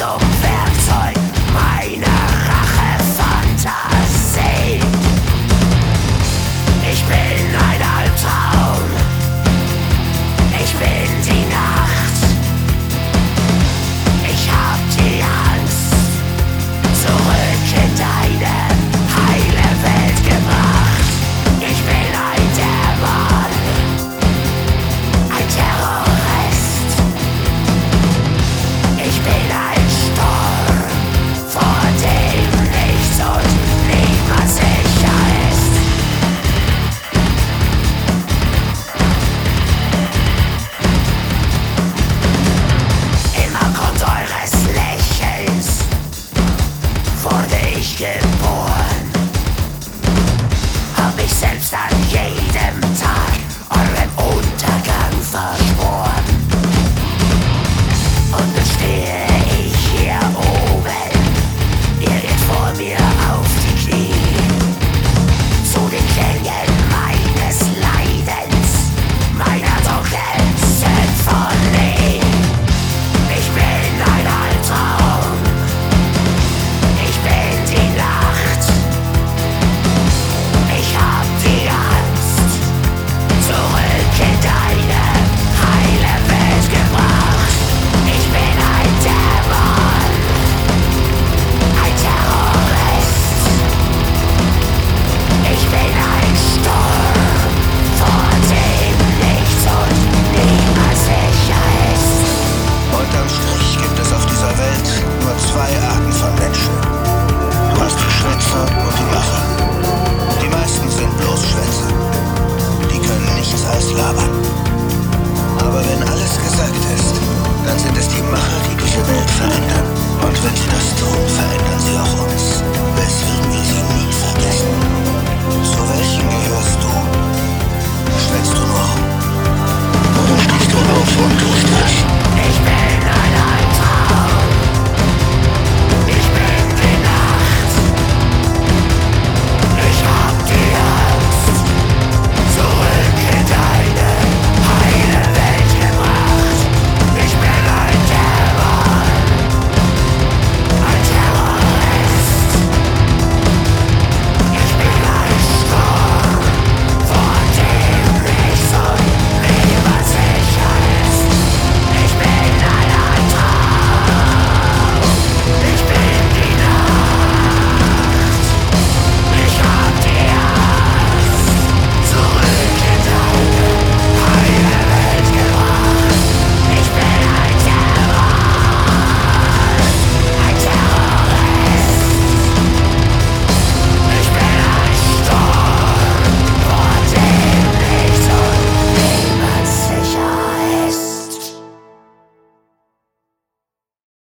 zum Werkzeug meiner Rachefantasie. Ich bin ein Albtraum, ich bin die Nacht. Ich hab die Angst zurück in deine heile Welt gebracht. Ich bin ein Dämon, ein Terrorist. Ich bin ein Sturm, vor dem nichts und niemand sicher ist. Im Abgrund eures Lächelns wurde ich geboren. Hab mich selbst an jedem Tag eurem Untergang verschworen. Und nun stehe ich hier oben, ihr geht vor mir auf die Knie. Zu den Klängen meines Leidens, meiner dunklen Symphonie. Ich bin ein Albtraum, ich bin die Nacht. Ich hab die Angst zurück in deine heile Welt gebracht. Ich bin ein Dämon, ein Terrorist. Ich bin ein Sturm, vor dem nichts und niemand sicher ist. Unterm Strich gibt es auf dieser Welt nur zwei Arten von Menschen. Du hast die Schwätzer und die Macher. Die meisten sind bloß Schwätzer. Die können nichts als labern. Aber wenn alles gesagt ist, dann sind es die Macher, die diese Welt verändern. Und wenn sie das tun, verändern sie auch